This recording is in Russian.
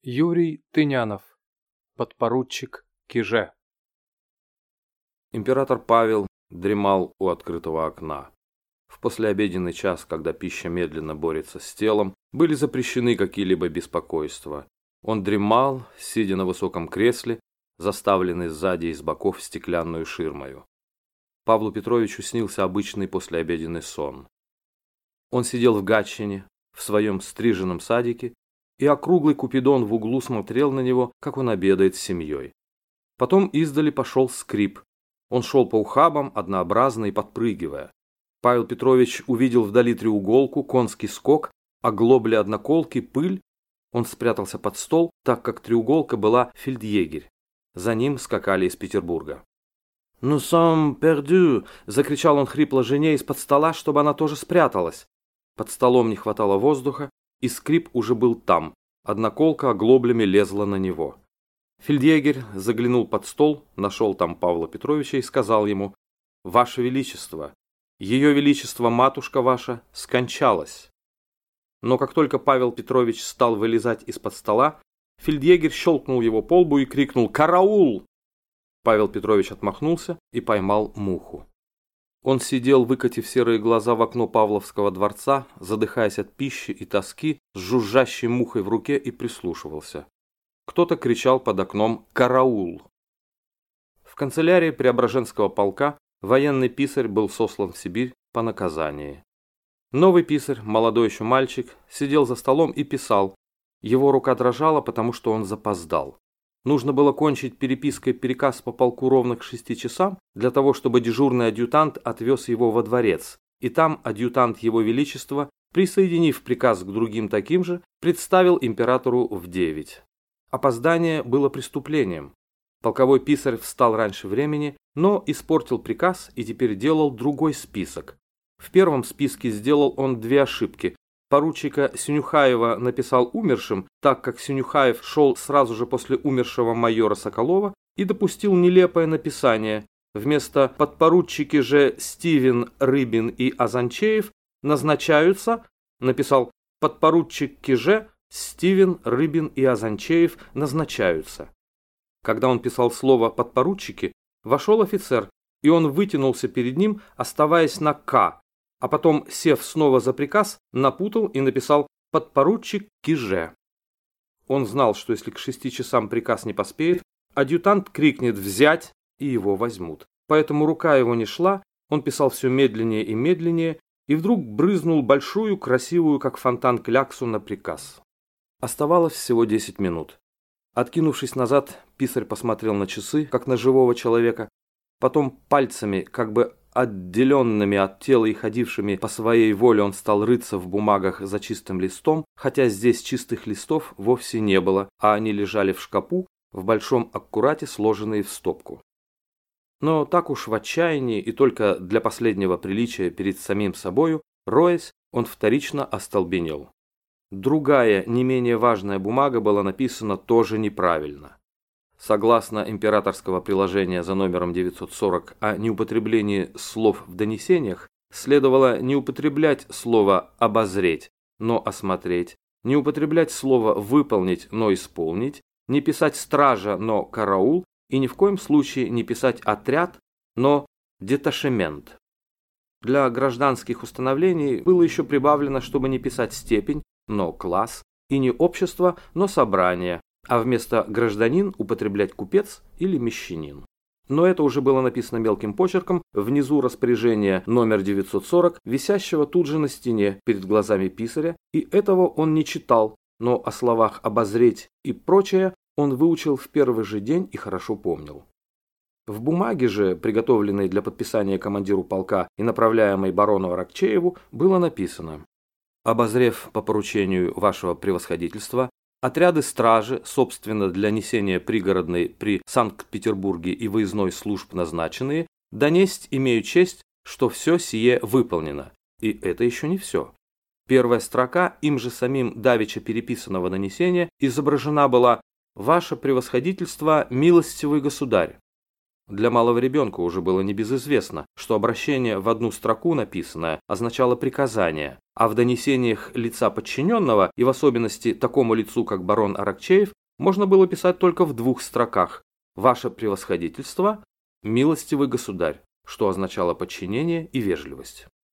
Юрий Тынянов, подпоручик Киже. Император Павел дремал у открытого окна. В послеобеденный час, когда пища медленно борется с телом, были запрещены какие-либо беспокойства. Он дремал, сидя на высоком кресле, заставленный сзади и с боков стеклянную ширмою. Павлу Петровичу снился обычный послеобеденный сон. Он сидел в Гатчине, в своем стриженном садике, и округлый Купидон в углу смотрел на него, как он обедает с семьей. Потом издали пошел скрип. Он шел по ухабам, однообразно и подпрыгивая. Павел Петрович увидел вдали треуголку, конский скок, оглобли одноколки, пыль. Он спрятался под стол, так как треуголка была фельдъегерь. За ним скакали из Петербурга. «Nous sommes perdus!» – закричал он хрипло жене из-под стола, чтобы она тоже спряталась. Под столом не хватало воздуха, и скрип уже был там. Одноколка оглоблями лезла на него. Фельдъегерь заглянул под стол, нашел там Павла Петровича и сказал ему: «Ваше Величество, Ее Величество матушка ваша скончалась». Но как только Павел Петрович стал вылезать из-под стола, фельдъегерь щелкнул его по лбу и крикнул: «Караул!». Павел Петрович отмахнулся и поймал муху. Он сидел, выкатив серые глаза в окно Павловского дворца, задыхаясь от пищи и тоски, с жужжащей мухой в руке, и прислушивался. Кто-то кричал под окном: «Караул!». В канцелярии Преображенского полка военный писарь был сослан в Сибирь по наказании. Новый писарь, молодой еще мальчик, сидел за столом и писал. Его рука дрожала, потому что он запоздал. Нужно было кончить перепиской приказ по полку ровно к 6 часам, для того, чтобы дежурный адъютант отвез его во дворец, и там адъютант Его Величества, присоединив приказ к другим таким же, представил императору в 9. Опоздание было преступлением. Полковой писарь встал раньше времени, но испортил приказ и теперь делал другой список. В первом списке сделал он 2 ошибки. Поручика Синюхаева написал умершим, так как Синюхаев шел сразу же после умершего майора Соколова, и допустил нелепое написание. Вместо «подпоручики же Стивен, Рыбин и Азанчеев назначаются», написал «подпоручик Киже, Стивен, Рыбин и Азанчеев назначаются». Когда он писал слово «подпоручики», вошел офицер, и он вытянулся перед ним, оставаясь на «К», а потом, сев снова за приказ, напутал и написал «подпоручик Киже». Он знал, что если к 6 часам приказ не поспеет, адъютант крикнет «взять» и его возьмут. Поэтому рука его не шла, он писал все медленнее и медленнее, и вдруг брызнул большую, красивую, как фонтан, кляксу на приказ. Оставалось всего 10 минут. Откинувшись назад, писарь посмотрел на часы, как на живого человека, потом пальцами, как бы отделенными от тела и ходившими по своей воле, он стал рыться в бумагах за чистым листом, хотя здесь чистых листов вовсе не было, а они лежали в шкапу, в большом аккурате сложенные в стопку. Но так уж в отчаянии и только для последнего приличия перед самим собою, роясь, он вторично остолбенел. Другая, не менее важная бумага была написана тоже неправильно. Согласно императорского приложения за номером 940 о неупотреблении слов в донесениях, следовало не употреблять слово «обозреть», но «осмотреть», не употреблять слово «выполнить», но «исполнить», не писать «стража», но «караул», и ни в коем случае не писать «отряд», но «деташемент». Для гражданских установлений было еще прибавлено, чтобы не писать «степень», но «класс», и не «общество», но «собрание», а вместо «гражданин» употреблять «купец» или «мещанин». Но это уже было написано мелким почерком внизу распоряжения номер 940, висящего тут же на стене перед глазами писаря, и этого он не читал, но о словах «обозреть» и прочее он выучил в первый же день и хорошо помнил. В бумаге же, приготовленной для подписания командиру полка и направляемой барону Аракчееву, было написано: «Обозрев по поручению вашего превосходительства, отряды стражи, собственно для несения пригородной при Санкт-Петербурге и выездной служб назначенные, донесть имею честь, что все сие выполнено». И это еще не все. Первая строка им же самим давеча переписанного донесения изображена была: «Ваше превосходительство, милостивый государь». Для малого ребенка уже было небезызвестно, что обращение в одну строку написанное означало приказание, а в донесениях лица подчиненного, и в особенности такому лицу, как барон Аракчеев, можно было писать только в 2 строках: «Ваше превосходительство, милостивый государь», что означало подчинение и вежливость.